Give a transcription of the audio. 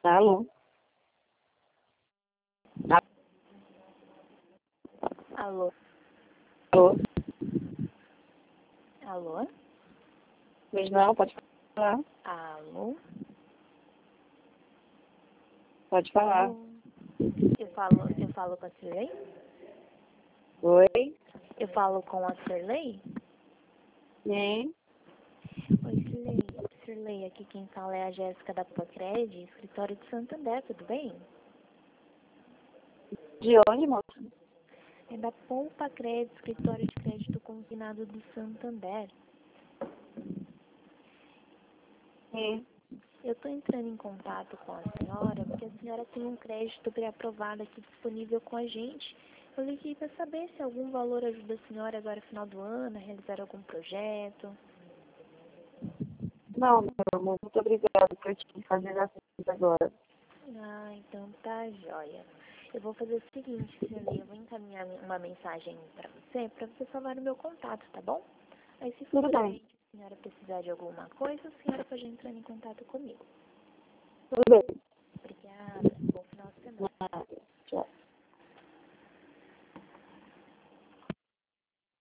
Alô? Alô? Alô? Alô? Pois não, pode falar. Alô? Pode falar. Alô? Eu falo com a Cirlei? Oi? Eu falo com a Cirlei? Sim? Oi, Cirlei. Cirlei, aqui quem fala é a Jéssica da Pacred, escritório de Santander, tudo bem? De onde, moça? É da Pompa Cred, escritório de crédito consignado do Santander. Sim. Eu estou entrando em contato com a senhora porque a senhora tem um crédito pré-aprovado aqui disponível com a gente. Eu liguei para saber se algum valor ajuda a senhora agora no final do ano a realizar algum projeto. Não, meu amor, muito obrigada por te fazer assim agora. Ah, então tá joia. Eu vou fazer o seguinte, Cirlei, eu vou encaminhar uma mensagem para você salvar o meu contato, tá bom? Aí se Tudo bem, futuramente a senhora precisar de alguma coisa, a senhora pode entrar em contato comigo. tudo bem. Obrigada. Bom final de semana. Ah,